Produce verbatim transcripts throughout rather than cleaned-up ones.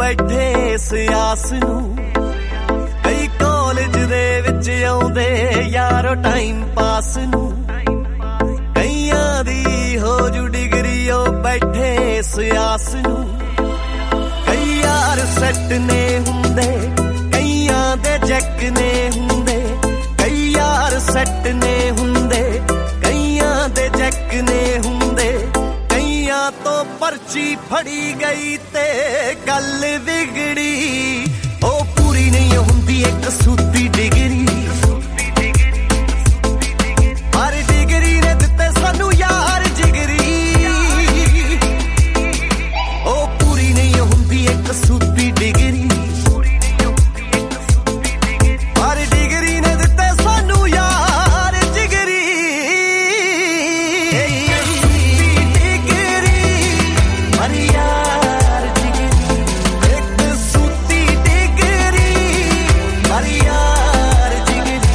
बैठे इस आस नू कई कॉलेज दे विच आउंदे यारो टाइम पास नू कईयां दी हो जू डिग्री ओ बैठे इस आस नू कई यार सैट ने हुंदे कईयां दे जैक ने हुंदे कई यार सैट ने हुंदे कईयां दे जैक ने हुंदे कईयां तो पर्ची फड़ी गई ते गल बिगड़ी ओ पूरी नहीं हुंदी एक सूती डिग्री पर डिग्री ने दिते सानू यार जिगरी ओ पूरी नहीं हुंदी एक सूती डिग्री पर डिग्री ने दिते सानू यार जिगरी डिग्री पर यार जिगरी एक सूती डिग्री पर यार जिगरी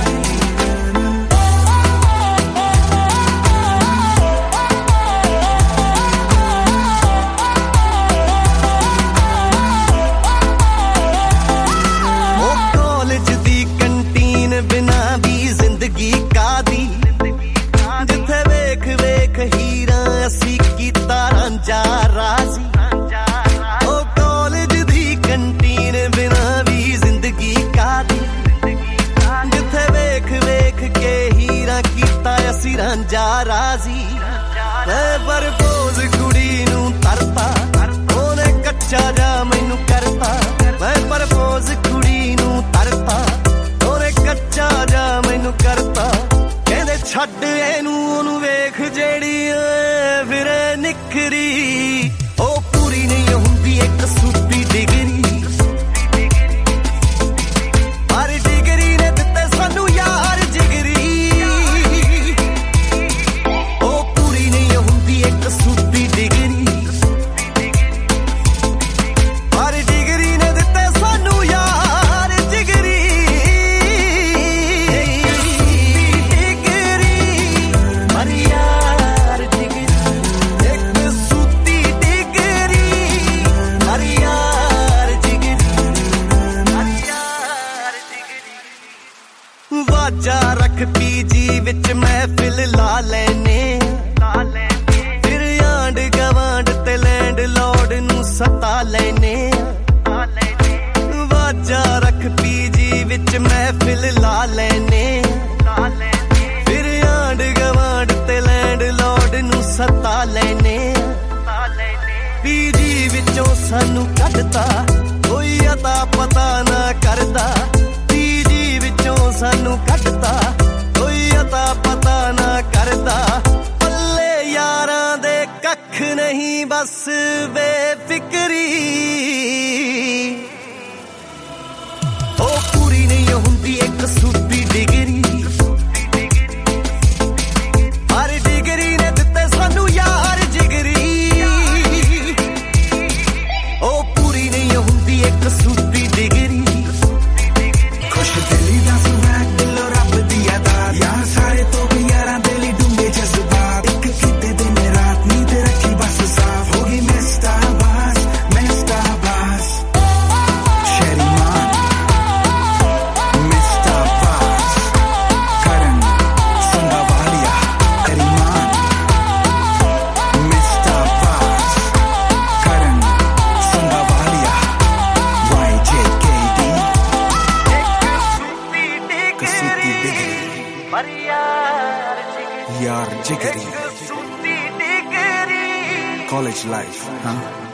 ओ कॉलेज दी कैंटीन बिना भी जिंदगी कादी जिथे वेख वेख हीरा असी कीता रांझा राजी ओ कॉलेज दी कैंटीन बिना भी जिंदगी कादी जिथे वेख वेख के हीरा कीता असी रांझा राजी मैं बरबोज कुड़ी नू तरता ओने कच्चा जा मैनू करता मैं बरबोज कुड़ी नू तरता ओने कच्चा जा मैनू करता कहंदे छड्ड एनू ओनू वेख जेड़ी ओए फिरे निखरी ओ पूरी नहीं हुंदी एक सूती डिग्री पर डिग्री ने दिते सानू यार जिगरी ओ पूरी नहीं हुंदी एक सूती डिग्री पर डिग्री ने दिते सानू यार जिगरी डिग्री पर यार जिगरी एक सूती डिग्री पर यार जिगरी पर यार जिगरी वाजा रख पीजी विच महफिल ला लेने फिर आंड गवांड ते लैंड लॉर्ड नू सता लेने वाजा रख पीजी विच महफिल ला लेने फिर आंड गवांड ते लैंड लॉर्ड नू सता लेने पीजी विचों सानू कढता कोई अता पता ना करदा पीजी विचों सानू कढता कोई अता पता ना करदा पल्ले यारां दे कख नहीं बस बेफिक्री ओ पूरी नहीं हुंदी एक सूती डिग्री पर डिग्री ने दिते सानू यार जिगरी ओ पूरी नहीं हुंदी एक सूती डिग्री खुश दिली दा सुहाग दिलो रब दी अदा यार सारे तो भी यारां दिली डूंगे जज्बात एक किते दिन रात नींद रखी बस साफ होगी मिस्टा बास मिस्टा बास शेरीमान मिस्टा बास करण संगवालिया शेरीमान मिस्टा बास करण संगवालिया वाई जे के डी सूती डिग्री पर यार जिगरी यार जिगरी सूती डिग्री कॉलेज लाइफ हाँ